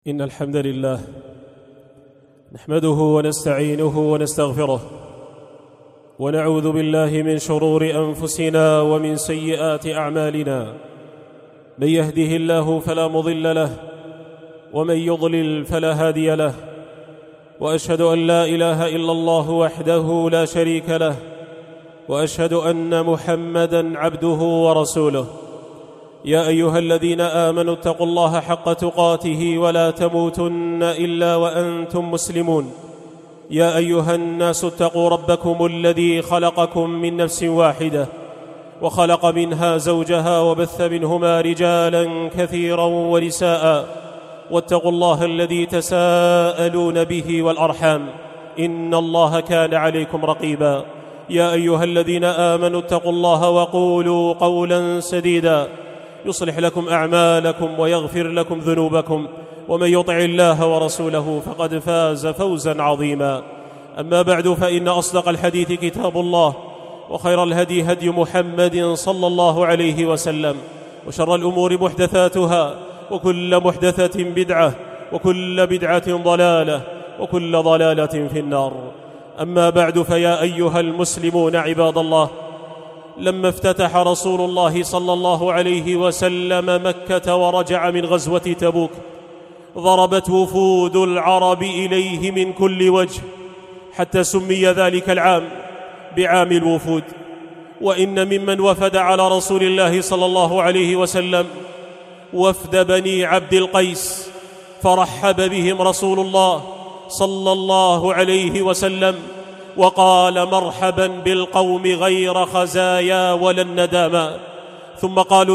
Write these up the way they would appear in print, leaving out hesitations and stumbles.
إن الحمد لله نحمده ونستعينه ونستغفره ونعوذ بالله من شرور أنفسنا ومن سيئات أعمالنا. من يهده الله فلا مضل له ومن يضلل فلا هادي له، وأشهد أن لا إله إلا الله وحده لا شريك له، وأشهد أن محمدًا عبده ورسوله. يا أيها الذين آمنوا اتقوا الله حق تقاته ولا تموتن إلا وأنتم مسلمون. يا أيها الناس اتقوا ربكم الذي خلقكم من نفس واحدة وخلق منها زوجها وبث منهما رجالا كثيرا ونساء، واتقوا الله الذي تساءلون به والأرحام إن الله كان عليكم رقيبا. يا أيها الذين آمنوا اتقوا الله وقولوا قولا سديدا يصلح لكم أعمالكم ويغفر لكم ذنوبكم، ومن يطع الله ورسوله فقد فاز فوزا عظيما. أما بعد، فإن أصدق الحديث كتاب الله، وخير الهدي هدي محمد صلى الله عليه وسلم، وشر الأمور محدثاتها، وكل محدثة بدعة، وكل بدعة ضلالة، وكل ضلالة في النار. أما بعد، فيا أيها المسلمون عباد الله، لما افتتح رسول الله صلى الله عليه وسلم مكة ورجع من غزوة تبوك، ضربت وفود العرب إليه من كل وجه، حتى سمي ذلك العام بعام الوفود. وإن ممن وفد على رسول الله صلى الله عليه وسلم وفد بني عبد القيس، فرحب بهم رسول الله صلى الله عليه وسلم وقال: مرحبا بالقوم غير خزايا ولا الندامى. ثم قالوا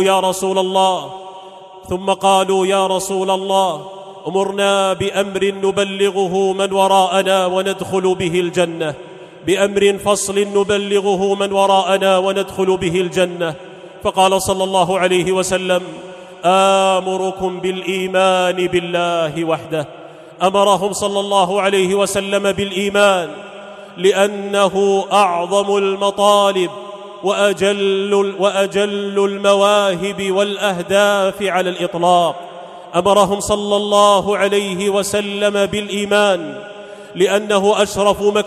يا رسول الله أمرنا بأمر نبلغه من وراءنا وندخل به الجنة، بأمر فصل نبلغه من وراءنا وندخل به الجنة. فقال صلى الله عليه وسلم: آمركم بالإيمان بالله وحده. أمرهم صلى الله عليه وسلم بالإيمان لأنه أعظم المطالب وأجل المواهب والأهداف على الإطلاق. أمرهم صلى الله عليه وسلم بالإيمان لأنه أشرف ما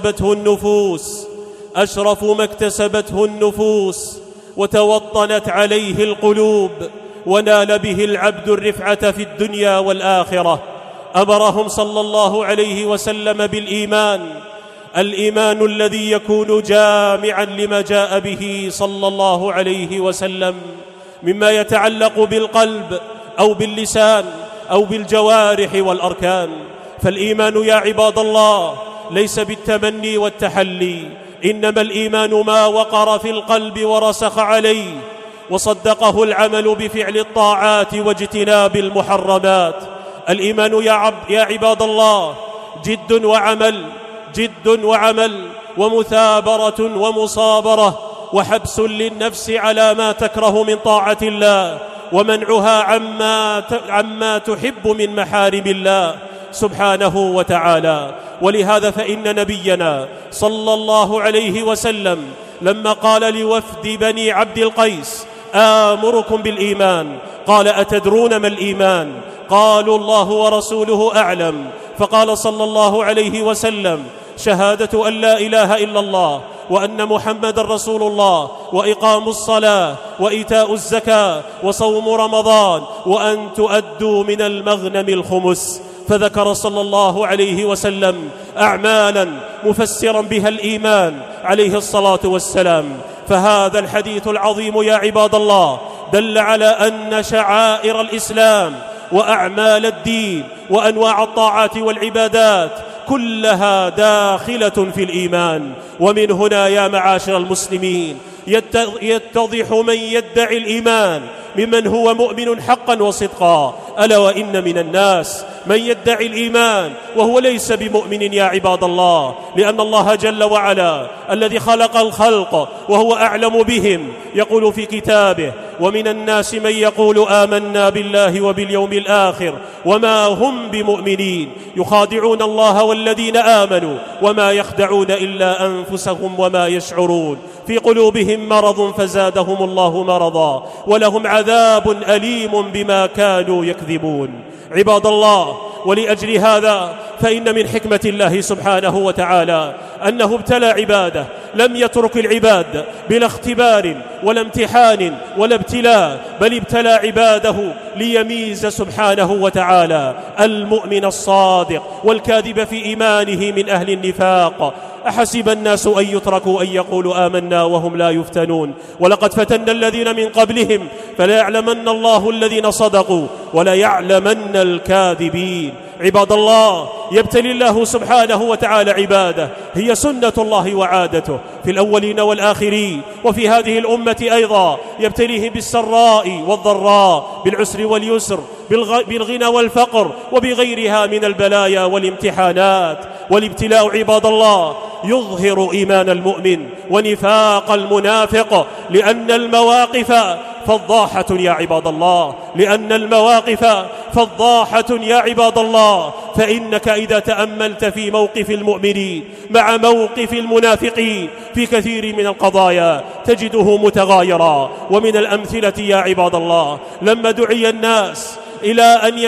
اكتسبته النفوس وتوطنت عليه القلوب، ونال به العبد الرفعة في الدنيا والآخرة. أمرهم صلى الله عليه وسلم بالإيمان، الإيمان الذي يكون جامعا لما جاء به صلى الله عليه وسلم مما يتعلق بالقلب أو باللسان أو بالجوارح والأركان. فالإيمان يا عباد الله ليس بالتمني والتحلي، إنما الإيمان ما وقر في القلب ورسخ عليه وصدقه العمل بفعل الطاعات واجتناب المحرمات. الإيمان يا عباد الله جد وعمل ومثابرة ومصابرة، وحبس للنفس على ما تكره من طاعة الله، ومنعها عما تحب من محارم الله سبحانه وتعالى. ولهذا فإن نبينا صلى الله عليه وسلم لما قال لوفد بني عبد القيس: آمركم بالإيمان، قال: أتدرون ما الإيمان؟ قالوا: الله ورسوله أعلم. فقال صلى الله عليه وسلم: شهادة أن لا إله إلا الله وأن محمد رسول الله، وإقام الصلاة، وإيتاء الزكاة، وصوم رمضان، وأن تؤدوا من المغنم الخمس. فذكر صلى الله عليه وسلم أعمالا مفسرا بها الإيمان عليه الصلاة والسلام. فهذا الحديث العظيم يا عباد الله دل على أن شعائر الإسلام وأعمال الدين وأنواع الطاعات والعبادات كلها داخلة في الإيمان. ومن هنا يا معاشر المسلمين يتضح من يدعي الإيمان ممن هو مؤمن حقا وصدقا. ألا وإن من الناس من يدعي الإيمان وهو ليس بمؤمن يا عباد الله، لأن الله جل وعلا الذي خلق الخلق وهو أعلم بهم يقول في كتابه: ومن الناس من يقول آمنا بالله وباليوم الآخر وما هم بمؤمنين يخادعون الله والذين آمنوا وما يخدعون إلا أنفسهم وما يشعرون في قلوبهم مرض فزادهم الله مرضا ولهم عذاب أليم بما كانوا يكذبون. عباد الله، ولأجل هذا فإن من حكمة الله سبحانه وتعالى أنه ابتلى عباده، لم يترك العباد بلا اختبار ولا امتحان ولا ابتلاء، بل ابتلى عباده ليميز سبحانه وتعالى المؤمن الصادق والكاذب في إيمانه من أهل النفاق. أحسب الناس أن يتركوا أن يقولوا آمنا وهم لا يفتنون ولقد فتنا الذين من قبلهم فليعلمن الله الذين صدقوا وليعلمن الكاذبين. عباد الله، يبتلي الله سبحانه وتعالى عباده، هي سنة الله وعادته في الأولين والآخرين، وفي هذه الأمة أيضا يبتليهم بالسراء والضراء، بالعسر واليسر، بالغنى والفقر، وبغيرها من البلايا والامتحانات. والابتلاء عباد الله يظهر إيمان المؤمن ونفاق المنافق، لأن المواقف فضاحة يا عباد الله، لأن المواقف فضاحة يا عباد الله. فإنك إذا تأملت في موقف المؤمنين مع موقف المنافقين في كثير من القضايا تجده متغايرا. ومن الأمثلة يا عباد الله لما دعي الناس إلى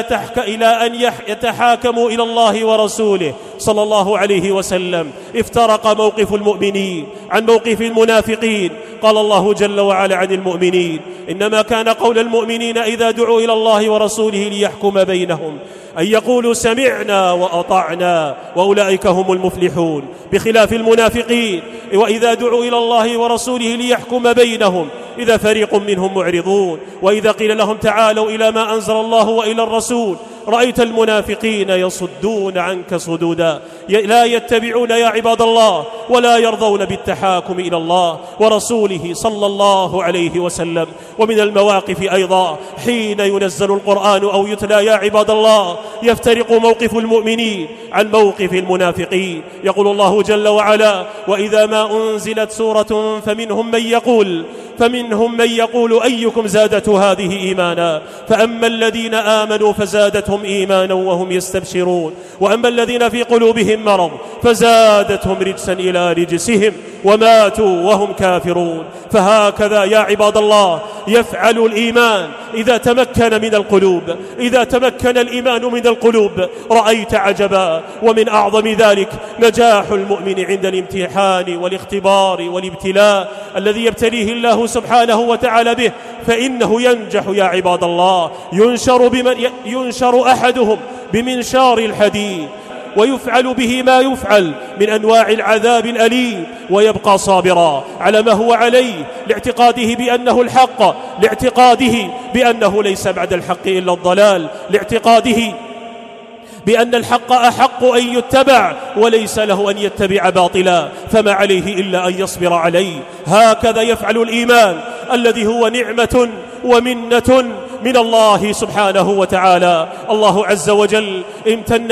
أن يتحاكموا إلى الله ورسوله صلى الله عليه وسلم، افترق موقف المؤمنين عن موقف المنافقين. قال الله جل وعلا عن المؤمنين: إنما كان قول المؤمنين إذا دعوا إلى الله ورسوله ليحكم بينهم أن يقولوا سمعنا وأطعنا وأولئك هم المفلحون، بخلاف المنافقين وإذا دعوا إلى الله ورسوله ليحكم بينهم إذا فريق منهم معرضون، وإذا قيل لهم تعالوا إلى ما أنزل الله وإلى الرسول رأيت المنافقين يصدون عنك صدودا. لا يتبعون يا عباد الله ولا يرضون بالتحاكم إلى الله ورسوله صلى الله عليه وسلم. ومن المواقف أيضا حين ينزل القرآن أو يتلى يا عباد الله يفترق موقف المؤمنين عن موقف المنافقين. يقول الله جل وعلا: وإذا ما أنزلت سورة فمنهم من يقول أيكم زادته هذه إيمانا، فأما الذين آمنوا فزادتهم إيمانا وهم يستبشرون، وأما الذين في قلوبهم مرض فزادتهم رجسا إلى رجسهم وماتوا وهم كافرون. فهكذا يا عباد الله يفعل الإيمان إذا تمكن من القلوب، إذا تمكن الإيمان من القلوب رأيت عجبا. ومن أعظم ذلك نجاح المؤمن عند الامتحان والاختبار والابتلاء الذي يبتليه الله سبحانه وتعالى به، فإنه ينجح يا عباد الله. ينشر أحدهم بمنشار الحديد ويفعل به ما يفعل من أنواع العذاب الأليم، ويبقى صابرا على ما هو عليه لاعتقاده بأنه الحق، لاعتقاده بأنه ليس بعد الحق إلا الضلال، لاعتقاده بأن الحق أحق أن يتبع وليس له أن يتبع باطلا، فما عليه إلا أن يصبر عليه. هكذا يفعل الإيمان الذي هو نعمة ومنة من الله سبحانه وتعالى. الله عز وجل امتن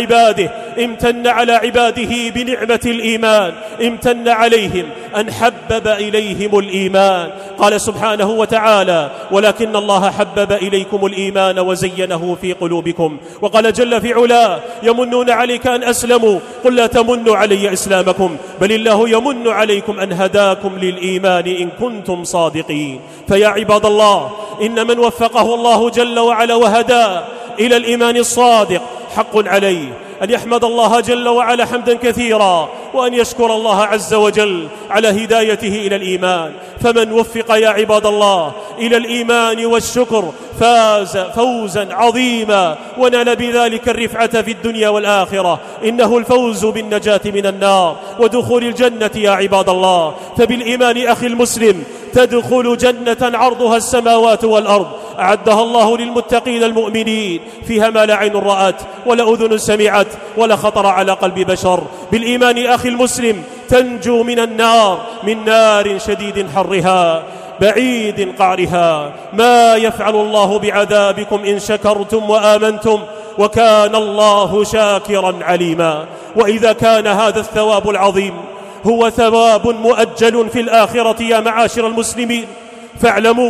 على عباده بنعمة الإيمان، امتن عليهم أن حبب إليهم الإيمان. قال سبحانه وتعالى: ولكن الله حبب إليكم الإيمان وزينه في قلوبكم. وقال جل في علاه: يمنون عليك أن أسلموا قل لا تمنوا علي إسلامكم بل الله يمن عليكم أن هداكم للإيمان إن كنتم صادقين. فيا عباد الله، إن من وفقه الله جل وعلا وهداه إلى الإيمان الصادق حق عليه أن يحمد الله جل وعلا حمدا كثيرا، وأن يشكر الله عز وجل على هدايته إلى الإيمان. فمن وفق يا عباد الله إلى الإيمان والشكر فاز فوزا عظيما ونال بذلك الرفعة في الدنيا والآخرة. إنه الفوز بالنجاة من النار ودخول الجنة يا عباد الله. فبالإيمان أخي المسلم تدخل جنة عرضها السماوات والأرض، أعدها الله للمتقين المؤمنين، فيها ما لا عين رأت ولا أذن سمعت ولا خطر على قلب بشر. بالإيمان أخي المسلم تنجو من النار، من نار شديد حرها بعيد قعرها. ما يفعل الله بعذابكم إن شكرتم وآمنتم وكان الله شاكرا عليما. وإذا كان هذا الثواب العظيم هو ثواب مؤجل في الآخرة يا معاشر المسلمين، فاعلموا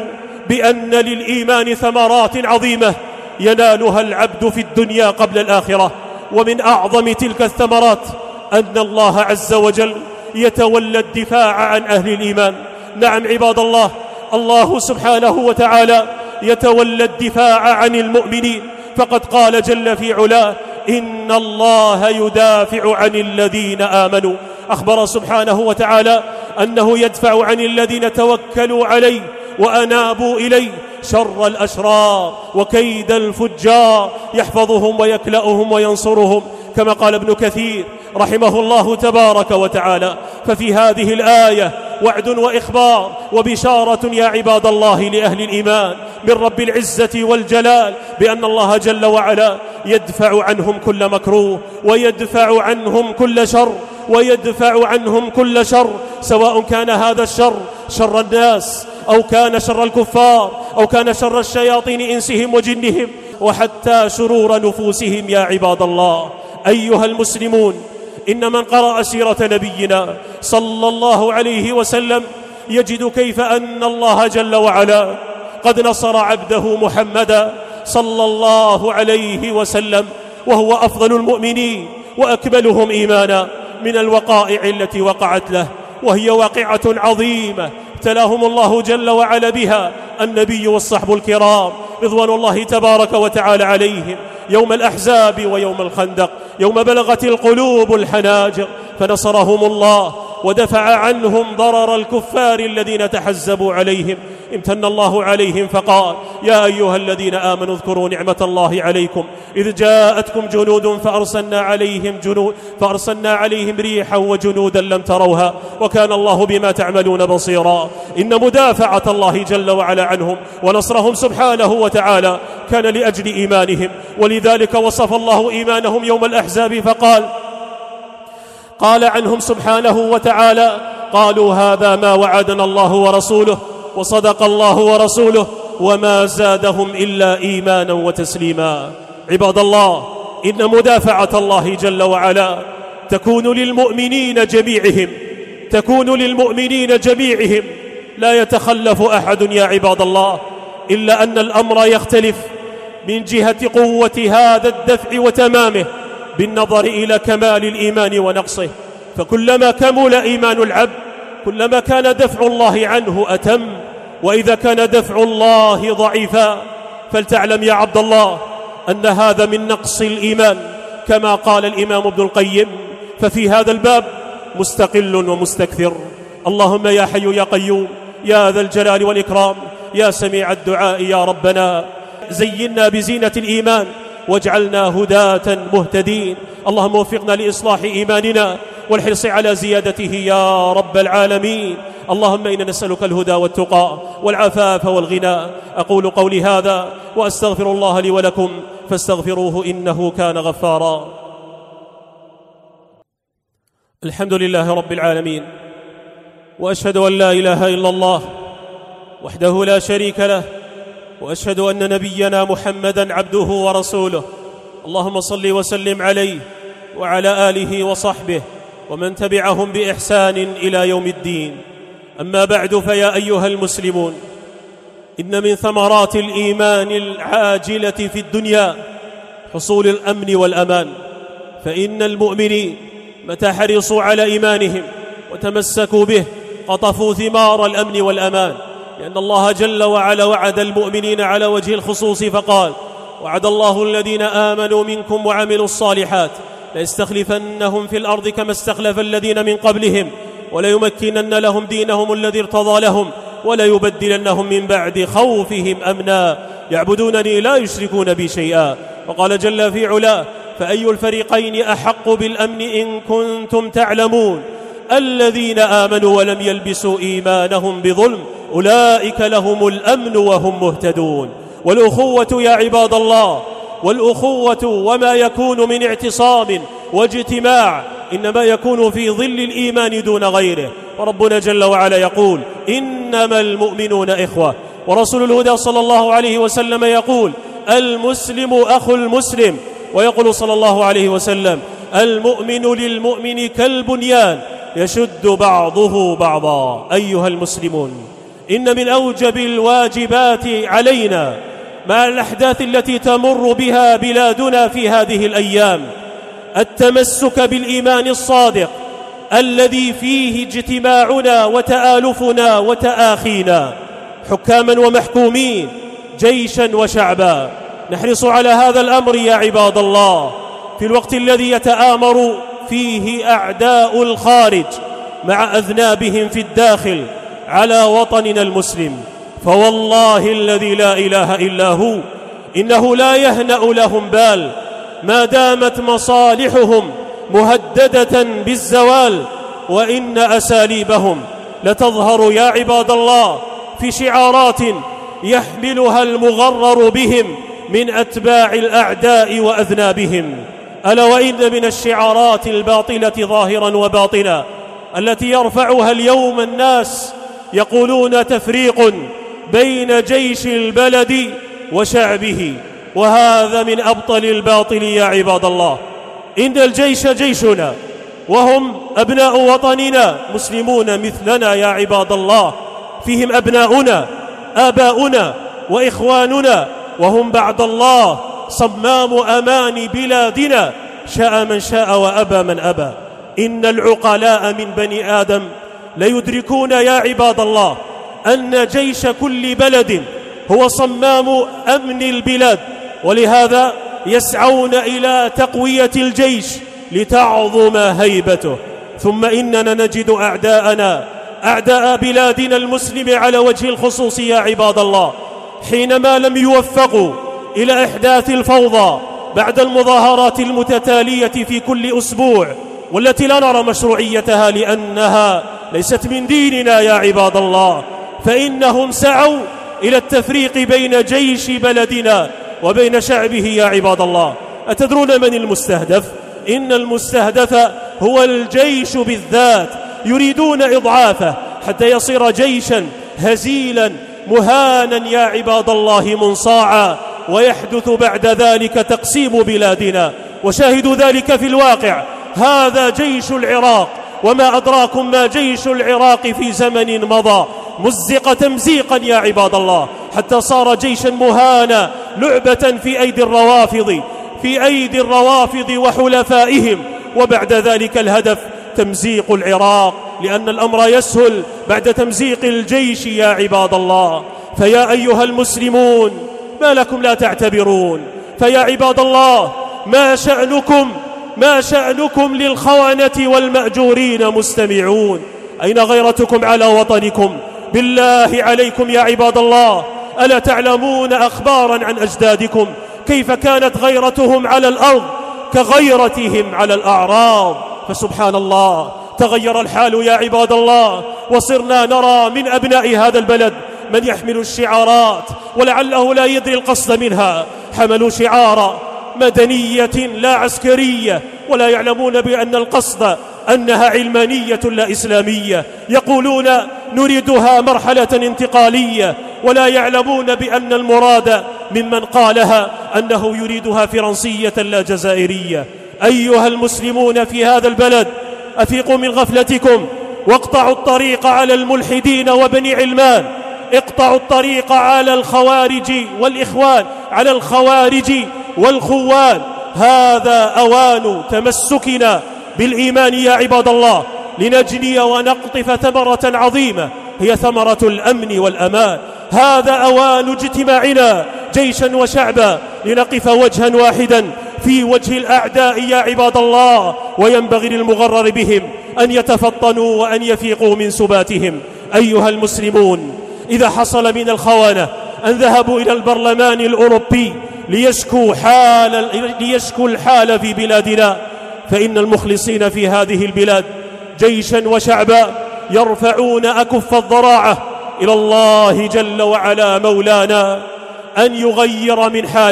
بأن للإيمان ثمرات عظيمة ينالها العبد في الدنيا قبل الآخرة، ومن أعظم تلك الثمرات أن الله عز وجل يتولى الدفاع عن أهل الإيمان. نعم عباد الله، الله سبحانه وتعالى يتولى الدفاع عن المؤمنين، فقد قال جل في علاه: إن الله يدافع عن الذين آمنوا. أخبر سبحانه وتعالى أنه يدفع عن الذين توكلوا عليه وأنابوا إليه شر الأشرار وكيد الفجار، يحفظهم ويكلأهم وينصرهم، كما قال ابن كثير رحمه الله تبارك وتعالى. ففي هذه الآية وعد وإخبار وبشارة يا عباد الله لأهل الإيمان من رب العزة والجلال بأن الله جل وعلا يدفع عنهم كل مكروه، ويدفع عنهم كل شر، ويدفع عنهم كل شر، سواء كان هذا الشر شر الناس، أو كان شر الكفار، أو كان شر الشياطين إنسهم وجنهم، وحتى شرور نفوسهم يا عباد الله. أيها المسلمون، إن من قرأ سيرة نبينا صلى الله عليه وسلم يجد كيف أن الله جل وعلا قد نصر عبده محمدا صلى الله عليه وسلم، وهو أفضل المؤمنين وأكملهم إيمانا، من الوقائع التي وقعت له، وهي واقعة عظيمة ابتلاهم الله جل وعلا بها النبي والصحب الكرام رضوان الله تبارك وتعالى عليهم يوم الأحزاب ويوم الخندق، يوم بلغت القلوب الحناجر، فنصرهم الله ودفع عنهم ضرر الكفار الذين تحزبوا عليهم. امتن الله عليهم فقال: يا أيها الذين آمنوا اذكروا نعمة الله عليكم إذ جاءتكم جنود فأرسلنا عليهم ريحا وجنودا لم تروها وكان الله بما تعملون بصيرا. إن مدافعة الله جل وعلا عنهم ونصرهم سبحانه وتعالى كان لأجل إيمانهم، ولذلك وصف الله إيمانهم يوم الأحزاب فقال عنهم سبحانه وتعالى: قالوا هذا ما وعدنا الله ورسوله وصدق الله ورسوله وما زادهم إلا إيمانا وتسليما. عباد الله، إن مدافعة الله جل وعلا تكون للمؤمنين جميعهم، لا يتخلف أحد يا عباد الله، إلا أن الأمر يختلف من جهة قوة هذا الدفع وتمامه بالنظر إلى كمال الإيمان ونقصه. فكلما كمل إيمان العبد كلما كان دفع الله عنه أتم، وإذا كان دفع الله ضعيفا فلتعلم يا عبد الله أن هذا من نقص الإيمان، كما قال الإمام ابن القيم: ففي هذا الباب مستقل ومستكثر. اللهم يا حي يا قيوم يا ذا الجلال والإكرام يا سميع الدعاء يا ربنا، زينا بزينة الإيمان واجعلنا هداة مهتدين. اللهم وفقنا لإصلاح إيماننا والحرص على زيادته يا رب العالمين. اللهم إنا نسألك الهدى والتقى والعفاف والغنى. أقول قولي هذا وأستغفر الله لي ولكم فاستغفروه إنه كان غفارا. الحمد لله رب العالمين، وأشهد أن لا إله إلا الله وحده لا شريك له، وأشهد أن نبينا محمدًا عبده ورسوله. اللهم صل وسلم عليه وعلى آله وصحبه ومن تبعهم بإحسان إلى يوم الدين. أما بعد، فيا أيها المسلمون، إن من ثمرات الإيمان العاجلة في الدنيا حصول الأمن والأمان، فإن المؤمنين متى حرصوا على إيمانهم وتمسكوا به قطفوا ثمار الأمن والأمان، لأن الله جل وعلا وعد المؤمنين على وجه الخصوص فقال: وعد الله الذين آمنوا منكم وعملوا الصالحات ليستخلفنهم في الأرض كما استخلف الذين من قبلهم وليمكنن لهم دينهم الذي ارتضى لهم وليبدلنهم من بعد خوفهم أمنا يعبدونني لا يشركون بي شيئا. وقال جل في علاه: فأي الفريقين أحق بالأمن إن كنتم تعلمون الذين آمنوا ولم يلبسوا إيمانهم بظلم أولئك لهم الأمن وهم مهتدون. والأخوة يا عباد الله، والأخوة وما يكون من اعتصام واجتماع إنما يكون في ظل الإيمان دون غيره. وربنا جل وعلا يقول: إنما المؤمنون إخوة. ورسول الهدى صلى الله عليه وسلم يقول: المسلم أخو المسلم. ويقول صلى الله عليه وسلم: المؤمن للمؤمن كالبنيان يشد بعضه بعضا. أيها المسلمون، إن من أوجب الواجبات علينا مع الأحداث التي تمر بها بلادنا في هذه الأيام التمسك بالإيمان الصادق الذي فيه اجتماعنا وتآلفنا وتآخينا، حكاما ومحكومين، جيشا وشعبا. نحرص على هذا الأمر يا عباد الله في الوقت الذي يتآمر فيه أعداء الخارج مع أذنابهم في الداخل على وطننا المسلم. فوالله الذي لا إله إلا هو إنه لا يهنأ لهم بال ما دامت مصالحهم مهددة بالزوال، وإن أساليبهم لتظهر يا عباد الله في شعارات يحملها المغرر بهم من أتباع الأعداء وأذنابهم. ألا وإن من الشعارات الباطلة ظاهرا وباطنا التي يرفعها اليوم الناس يقولون تفريق بين جيش البلد وشعبه، وهذا من أبطل الباطل يا عباد الله. إن الجيش جيشنا وهم أبناء وطننا مسلمون مثلنا يا عباد الله، فيهم أبناؤنا آباؤنا وإخواننا، وهم بعد الله صمام أمان بلادنا، شاء من شاء وأبى من أبى. إن العقلاء من بني آدم ليدركون يا عباد الله أن جيش كل بلد هو صمام أمن البلاد، ولهذا يسعون إلى تقوية الجيش لتعظم هيبته. ثم إننا نجد أعداءنا أعداء بلادنا المسلم على وجه الخصوص يا عباد الله حينما لم يوفقوا إلى إحداث الفوضى بعد المظاهرات المتتالية في كل أسبوع، والتي لا نرى مشروعيتها لأنها ليست من ديننا يا عباد الله، فإنهم سعوا إلى التفريق بين جيش بلدنا وبين شعبه يا عباد الله. أتدرون من المستهدف؟ إن المستهدف هو الجيش بالذات، يريدون إضعافه حتى يصير جيشا هزيلا مهانا يا عباد الله منصاعا، ويحدث بعد ذلك تقسيم بلادنا. وشاهدوا ذلك في الواقع، هذا جيش العراق، وما أدراكم ما جيش العراق في زمن مضى، مزق تمزيقا يا عباد الله حتى صار جيشا مهانا لعبة في أيدي الروافض وحلفائهم. وبعد ذلك الهدف تمزيق العراق، لأن الأمر يسهل بعد تمزيق الجيش يا عباد الله. فيا أيها المسلمون ما لكم لا تعتبرون؟ فيا عباد الله ما شأنكم للخونة والمأجورين مستمعون؟ أين غيرتكم على وطنكم؟ بالله عليكم يا عباد الله، ألا تعلمون أخبارا عن أجدادكم كيف كانت غيرتهم على الأرض كغيرتهم على الأعراض؟ فسبحان الله تغير الحال يا عباد الله، وصرنا نرى من أبناء هذا البلد من يحمل الشعارات ولعله لا يدري القصد منها، حملوا شعار مدنية لا عسكرية، ولا يعلمون بأن القصد أنها علمانية لا إسلامية، يقولون نريدها مرحلة انتقالية، ولا يعلمون بأن المراد ممن قالها أنه يريدها فرنسية لا جزائرية. أيها المسلمون في هذا البلد أفيقوا من غفلتكم واقطعوا الطريق على الملحدين وبني علمان، اقطعوا الطريق على الخوارج والإخوان، على الخوارج والخوان. هذا أوان تمسكنا بالإيمان يا عباد الله لنجني ونقطف ثمرة عظيمة هي ثمرة الأمن والأمان. هذا أوان اجتماعنا جيشا وشعبا لنقف وجها واحدا في وجه الأعداء يا عباد الله، وينبغي للمغرر بهم أن يتفطنوا وأن يفيقوا من سباتهم. أيها المسلمون، إذا حصل من الخونة أن ذهبوا إلى البرلمان الأوروبي ليشكوا الحال في بلادنا، فإن المخلصين في هذه البلاد جيشا وشعبا يرفعون أكف الضراعة إلى الله جل وعلا مولانا أن يغير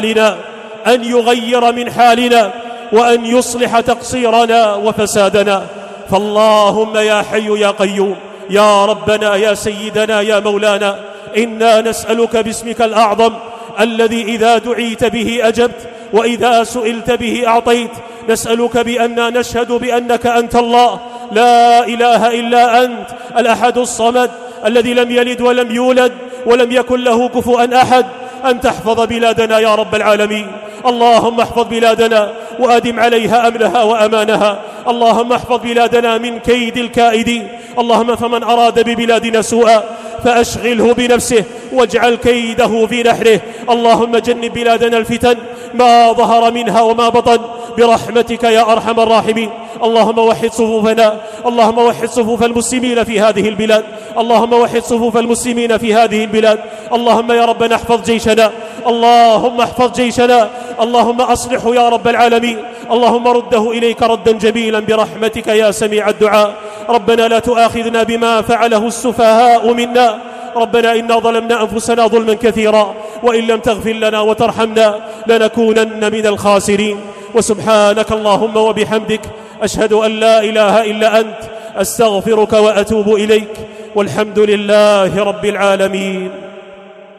من حالنا وأن يصلح تقصيرنا وفسادنا. فاللهم يا حي يا قيوم يا ربنا يا سيدنا يا مولانا، إنا نسألك باسمك الأعظم الذي إذا دعيت به أجبت وإذا سئلت به أعطيت، نسألك بأننا نشهد بأنك أنت الله لا إله إلا أنت الأحد الصمد الذي لم يلد ولم يولد ولم يكن له كفوا أحد أن تحفظ بلادنا يا رب العالمين. اللهم احفظ بلادنا وأدم عليها أمنها وأمانها. اللهم احفظ بلادنا من كيد الكائدين. اللهم فمن أراد ببلادنا سوءا فأشغله بنفسه واجعل كيده في نحره. اللهم جنب بلادنا الفتن ما ظهر منها وما بطن برحمتك يا أرحم الراحمين. اللهم وحد صفوفنا، اللهم وحد صفوف المسلمين في هذه البلاد، اللهم وحد صفوف المسلمين في هذه البلاد. اللهم يا ربنا احفظ جيشنا، اللهم احفظ جيشنا، اللهم أصلحه يا رب العالمين. اللهم رده إليك ردا جميلا برحمتك يا سميع الدعاء. ربنا لا تؤاخذنا بما فعله السفهاء منا، ربنا إنا ظلمنا أنفسنا ظلما كثيرا وإن لم تغفر لنا وترحمنا لنكونن من الخاسرين. وسبحانك اللهم وبحمدك أشهد أن لا إله إلا أنت، أستغفرك وأتوب إليك، والحمد لله رب العالمين.